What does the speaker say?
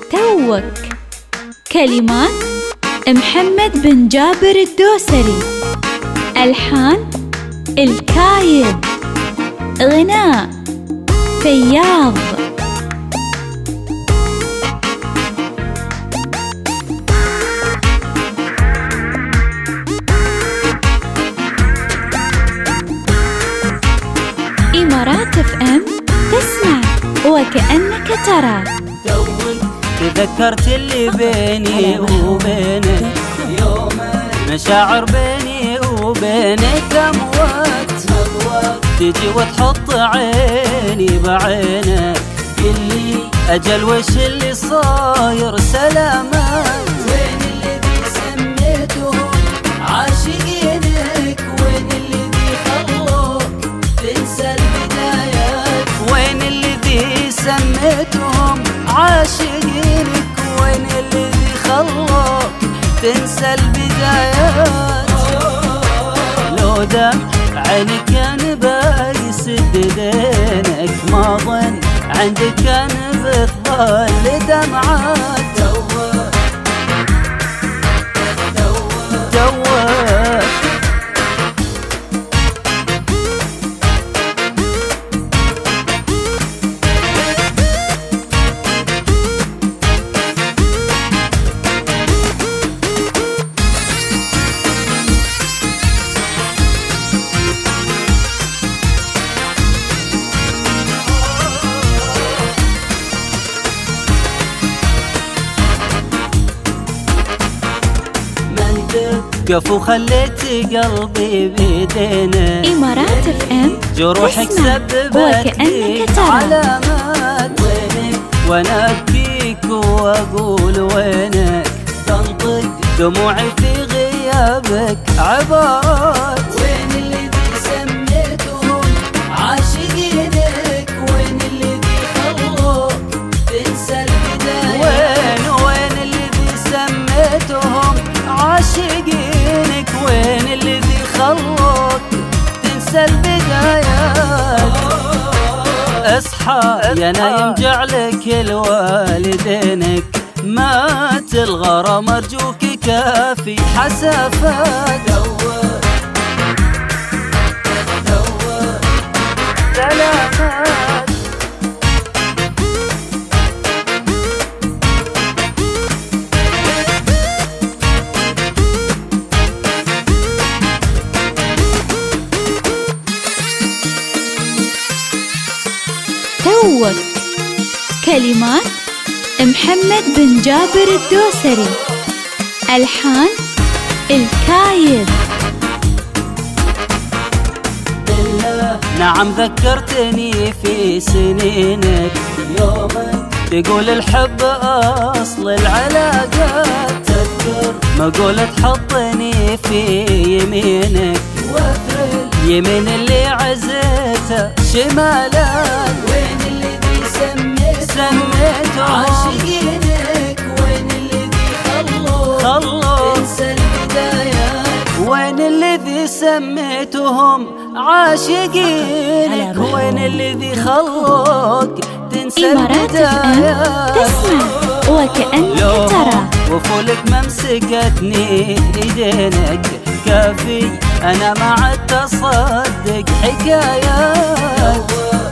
توك. كلمات محمد بن جابر الدوسري، ألحان الكايد، غناء فياض. إمارات FM، تسمع وكأنك ترى. تذكرت اللي بيني وبينك، مشاعر بيني وبينك أموات، تجي وتحط عيني بعينك، اللي أجل وش اللي صاير سلامات. وين الذي سميتهم عاشقينك، وين الذي خلوك تنسى البدايات. وين الذي سميتهم عاشقينك، وين الذي خلوك تنسى البدايات. لو دم عينك كان بيسد دينك، ما ظن عندك كان بتظل دمعات. وقف وخليت قلبي بيدينك. إمارات FM، جروحك سببت لي علامات. وينك وانا ابكيك واقول وينك، تنطق دموعي في غيابك عبارات. وين الذي سميتهم عاشقينك، وين الذي خلوك تنسى البدايات. وين الذي سميتهم عاشقينك، وين الذي خلوك تنسى البدايات. اصحى يا نايم جعلك الوالدينك، مات الغرام ارجوك كافي حسافات. سلامات. توك. كلمات محمد بن جابر الدوسري، ألحان الكايد. نعم ذكرتني في سنينك، يومك تقول الحب أصل العلاقات. تذكر ما قول تحطني في يمينك، يمين اللي عزيته شمالات. وين الذي سميتهم عاشقينك، وين الذي خلوك تنسى البدايات. وين الذي سميتهم عاشقينك، وين الذي خلوك تنسى البدايات. تسمع وكأنك ترى. وفولك ممسكتني ايدينك، كافي انا ما عدت اصدق حكايات.